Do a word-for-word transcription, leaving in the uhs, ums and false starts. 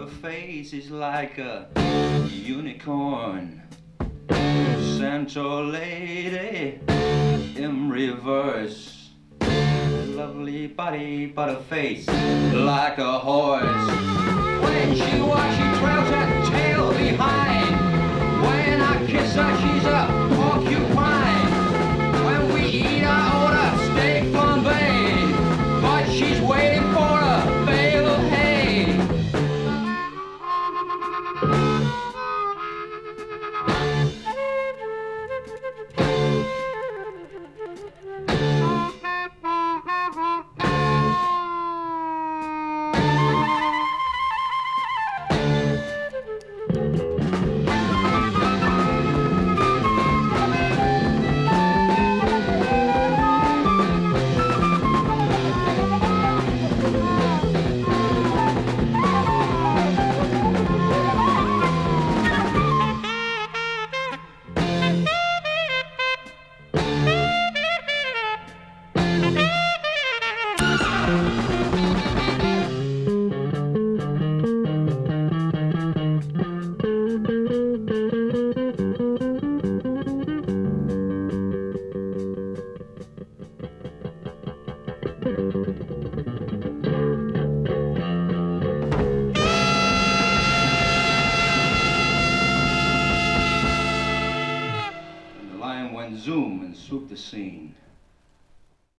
Her face is like a unicorn. Centaur lady in reverse. Lovely body, but a face like a horse. When she walks, she trails her tail behind. When I kiss her, she's a porcupine. When we eat, I order steak flambe, but she's waiting for a bale of hay. And the lion went zoom and swooped the scene.